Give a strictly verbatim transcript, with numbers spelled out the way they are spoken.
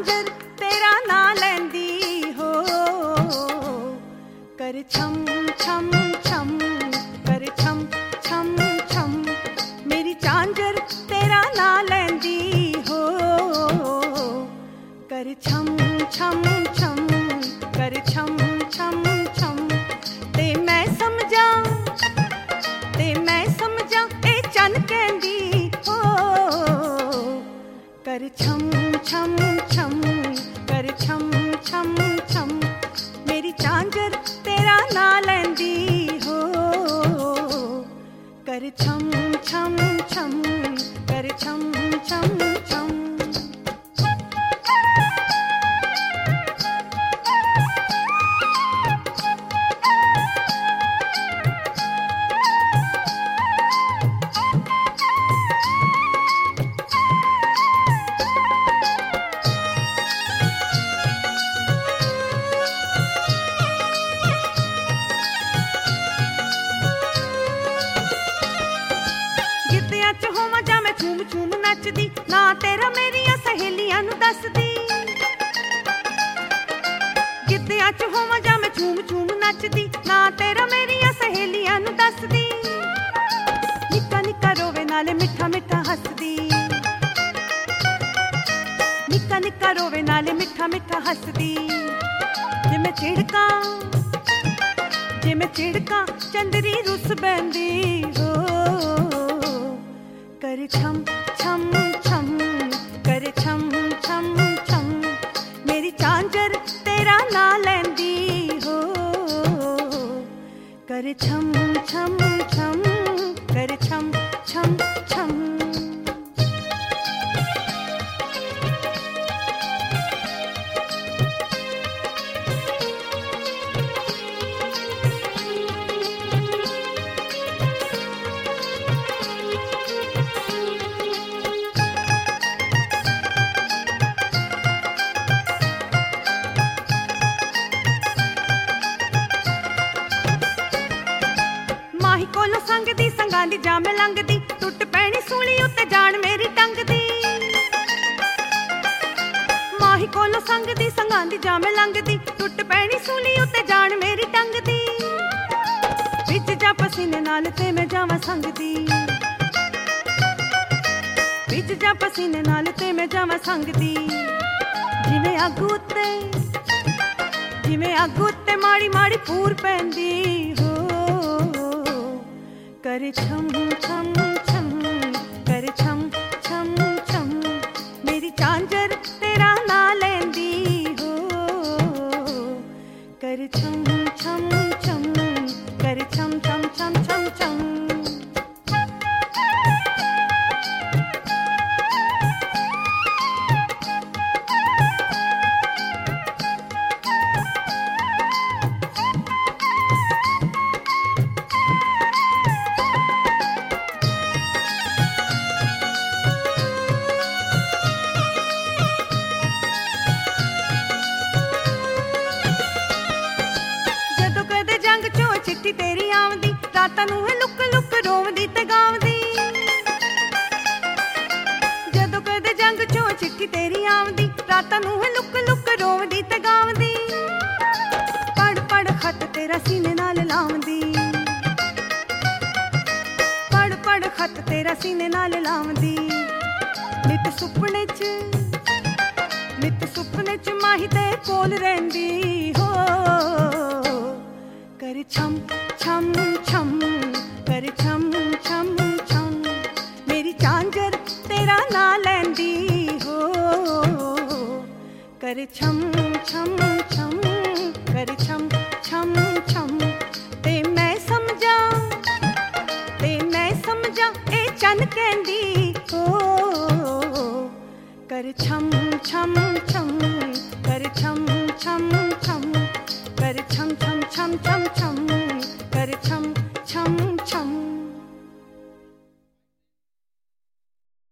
झांझर तेरा ना लैंदी हो, कर छम छम छम, कर छम छम छम, मेरी झांझर तेरा ना लैंदी हो, कर छम छम छम, कर छम छम छम। ते मैं समझा ते मैं समझा ए चन कहंदी हो, कर छम छम छम, कर छम छम छम, मेरी झांझर तेरा ना लैंदी हो, कर छम छम छम, कर छम छम छम। ना तेरा मेरिया सहेलियां नू दसदी, गिद्धियां च होवां जां मैं झूम झूम नचदी, ना तेरा मेरिया सहेलियां नू दसदी, निक्का निक्का रोवे नाले मिठा मिठा हसदी, निक्का निक्का रोवे नाले मिठा मिठा हसदी। जे मैं चिड़का जे मैं चिड़का चंदरी रुस बैंदी हो, कर छम छम छम, कर छम छम छम, मेरी झांझर तेरा ना लैंदी हो, कर छम छम छम, कर छम छम छम। कोलो संगदी संगांदी जाम लंघदी, टुट पैनी सूली उत्ते जान मेरी टंगदी, माही कोलो संगदी संगांदी जाम लंघदी, टुट पैनी सूली उत्ते जान मेरी टंगदी, विच जा पसीने नाल ते मैं जावां संगदी, विच जा पसीने नाल ते मैं जावां संगदी। जिवें अग उत्ते जिवें अग उत्ते माड़ी माड़ी पूर पैंदी हो, कर छम छम छम, कर छम छम छम, मेरी झांझर तेरा ना लैंदी हो, कर छम छम छम, कर छम छम छम छम छम। चिट्ठी तेरी आवदी, रातां नूं लुक लुक रोवदी ते गावदी, जदों कदे जंग चों चिट्ठी तेरी आवदी, रातां नूं लुक लुक रोवदी ते गावदी, पढ़ पढ़ खत तेरा सीने नाल लावदी, पढ़ पढ़ खत तेरा सीने नाल लावदी। नित सुपने च नित सुपने च माही ते कोल रहिंदी हो, कर छम छम छम, कर छम छम छम, मेरी झांझर तेरा ना लैंदी हो, कर छम छम छम, कर छम छम छम। ते मैं समझा ते मैं समझा ए चन कहंदी हो, कर छम छम छम, कर छम छम छम, कर छम छम छम छम छम।